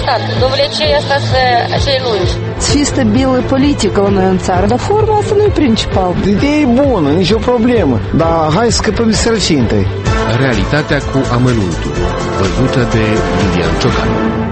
lăsat. Dovlecei asta cei lungi. Să fie stabilă politică la noi în țară, dar forma asta nu e principal. Ideea e bună, nicio problemă, dar hai să scăpăm de sărăcie întâi. Realitatea cu amănuntul, văzută de Lilian Ciocan.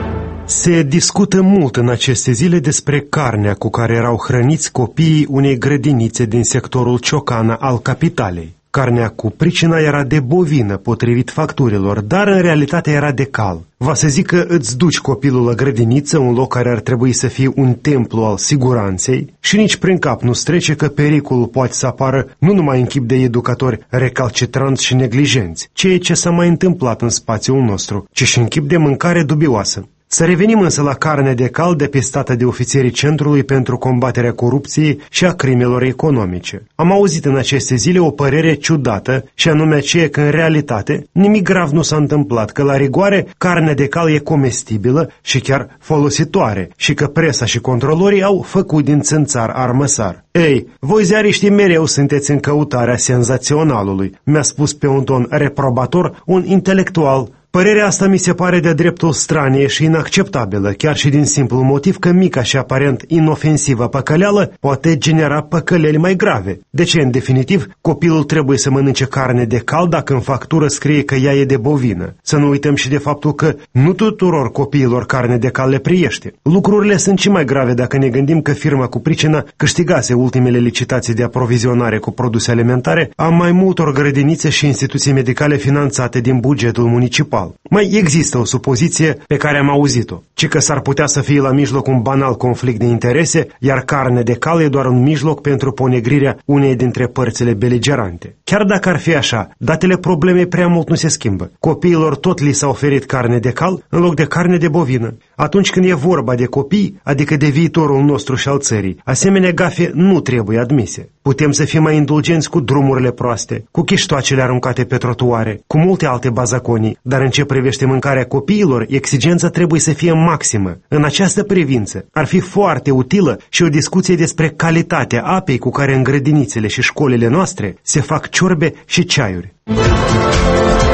Se discută mult în aceste zile despre carnea cu care erau hrăniți copiii unei grădinițe din sectorul Ciocana al capitalei. Carnea cu pricina era de bovină, potrivit facturilor, dar în realitate era de cal. Va să zic că îți duci copilul la grădiniță, un loc care ar trebui să fie un templu al siguranței, și nici prin cap nu trece că pericolul poate să apară nu numai în chip de educatori recalcitranți și neglijenți, ceea ce s-a mai întâmplat în spațiul nostru, ci și în chip de mâncare dubioasă. Să revenim însă la carne de cal depistată de ofițerii Centrului pentru combaterea corupției și a crimelor economice. Am auzit în aceste zile o părere ciudată, și anume aceea că în realitate nimic grav nu s-a întâmplat, că la rigoare carnea de cal e comestibilă și chiar folositoare și că presa și controlorii au făcut din țânțar armăsar. Ei, voi ziariștii mereu sunteți în căutarea senzaționalului, mi-a spus pe un ton reprobator un intelectual. Părerea asta mi se pare de dreptul stranie și inacceptabilă, chiar și din simplu motiv că mica și aparent inofensivă păcăleală poate genera păcăleli mai grave. De ce, în definitiv, copilul trebuie să mănânce carne de cal dacă în factură scrie că ea e de bovină? Să nu uităm și de faptul că nu tuturor copiilor carne de cal le priește. Lucrurile sunt și mai grave dacă ne gândim că firma cu pricina câștigase ultimele licitații de aprovizionare cu produse alimentare a mai multor grădinițe și instituții medicale finanțate din bugetul municipal. Mai există o supoziție pe care am auzit-o, ci că s-ar putea să fie la mijloc un banal conflict de interese, iar carne de cal e doar un mijloc pentru ponegrirea unei dintre părțile beligerante. Chiar dacă ar fi așa, datele problemei prea mult nu se schimbă. Copiilor tot li s-a oferit carne de cal în loc de carne de bovină. Atunci când e vorba de copii, adică de viitorul nostru și al țării, asemenea gafe nu trebuie admise. Putem să fim mai indulgenți cu drumurile proaste, cu chiștoacele aruncate pe trotuare, cu multe alte bazaconii, dar în ce privește mâncarea copiilor, exigența trebuie să fie maximă. În această privință, ar fi foarte utilă și o discuție despre calitatea apei cu care în grădinițele și școlile noastre se fac ciorbe și ceaiuri.